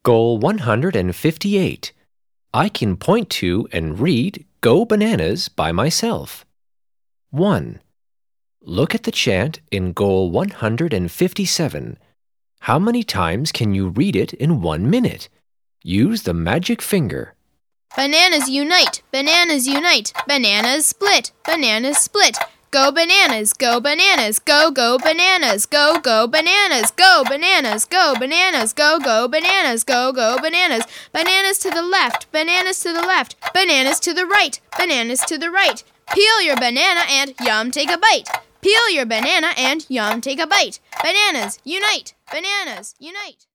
Goal 158. I can point to and read Go Bananas by myself. 1. Look at the chant in Goal 157. How many times can you read it in 1 minute? Use the magic finger. Bananas unite, bananas unite, bananas split, bananas split. Go bananas, go bananas, go bananas, go bananas, go bananas, go bananas, go bananas, go bananas. Bananas to the left, bananas to the left, bananas to the right, bananas to the right. Peel your banana and yum, take a bite. Peel your banana and yum, take a bite. Bananas unite, bananas unite.